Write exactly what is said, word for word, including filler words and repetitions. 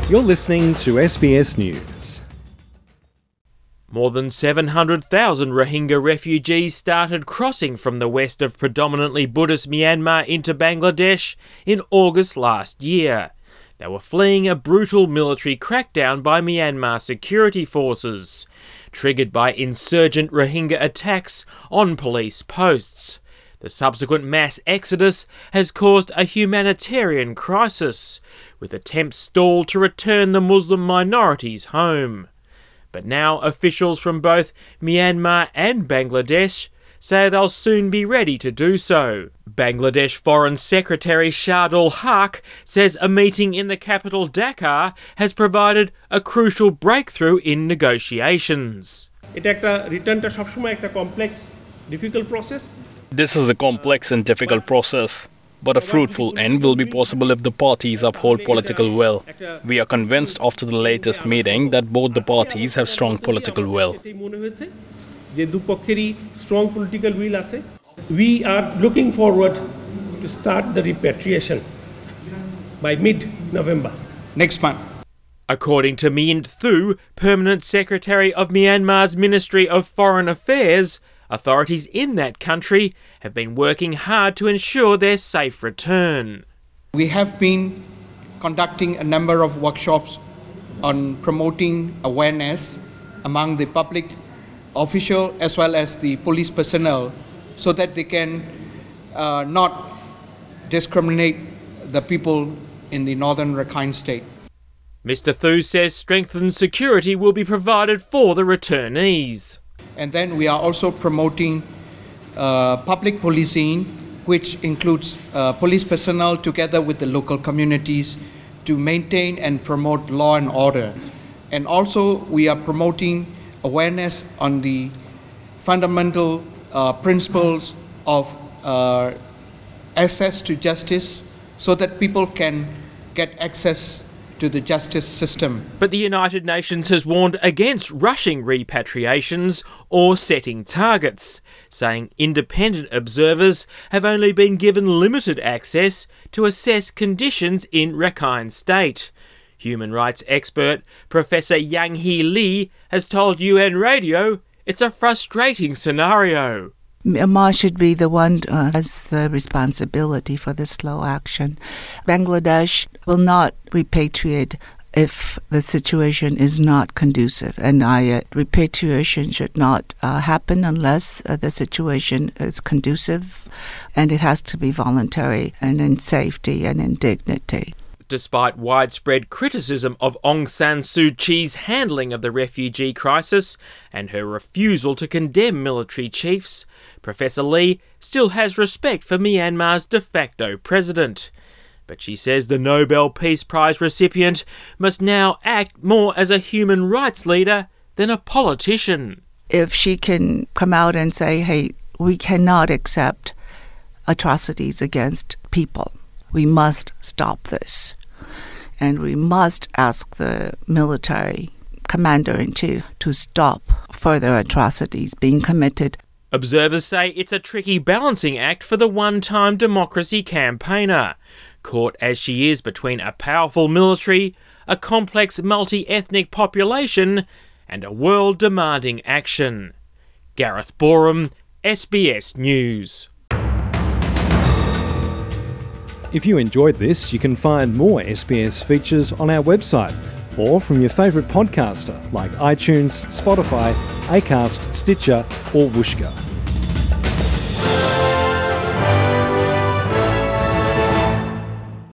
You're listening to S B S News. More than seven hundred thousand Rohingya refugees started crossing from the west of predominantly Buddhist Myanmar into Bangladesh in August last year. They were fleeing a brutal military crackdown by Myanmar security forces, triggered by insurgent Rohingya attacks on police posts. The subsequent mass exodus has caused a humanitarian crisis, with attempts stalled to return the Muslim minorities home. But now officials from both Myanmar and Bangladesh say they'll soon be ready to do so. Bangladesh Foreign Secretary Shardul Haq says a meeting in the capital Dhaka has provided a crucial breakthrough in negotiations. এটা একটা রিটার্নটা সবসময় একটা complex difficult process This is a complex and difficult process, but a fruitful end will be possible if the parties uphold political will. We are convinced after the latest meeting that both the parties have strong political will. যে দুপক্ষেরই strong political will আছে. We are looking forward to start the repatriation by mid-November. Next month. According to Myint Thu, Permanent Secretary of Myanmar's Ministry of Foreign Affairs, authorities in that country have been working hard to ensure their safe return. We have been conducting a number of workshops on promoting awareness among the public official as well as the police personnel so that they can uh, not discriminate the people in the northern Rakhine state. Mister Thu says strengthened security will be provided for the returnees. And then we are also promoting uh, public policing, which includes uh, police personnel together with the local communities to maintain and promote law and order. And also we are promoting awareness on the fundamental uh, principles of uh, access to justice so that people can get access to the justice system. But the United Nations has warned against rushing repatriations or setting targets, saying independent observers have only been given limited access to assess conditions in Rakhine State. Human rights expert Professor Yang Hee Lee has told U N Radio it's a frustrating scenario. Myanmar should be the one who uh, has the responsibility for the slow action. Bangladesh will not repatriate if the situation is not conducive, and I, uh, repatriation should not uh, happen unless uh, the situation is conducive, and it has to be voluntary and in safety and in dignity. Despite widespread criticism of Aung San Suu Kyi's handling of the refugee crisis and her refusal to condemn military chiefs, Professor Lee still has respect for Myanmar's de facto president. But she says the Nobel Peace Prize recipient must now act more as a human rights leader than a politician. If she can come out and say, hey, we cannot accept atrocities against people, we must stop this. And we must ask the military commander-in-chief to stop further atrocities being committed. Observers say it's a tricky balancing act for the one-time democracy campaigner, caught as she is between a powerful military, a complex multi-ethnic population, and a world demanding action. Gareth Borum, S B S News. If you enjoyed this, you can find more S B S features on our website or from your favourite podcaster like iTunes, Spotify, Acast, Stitcher or Whooshkaa.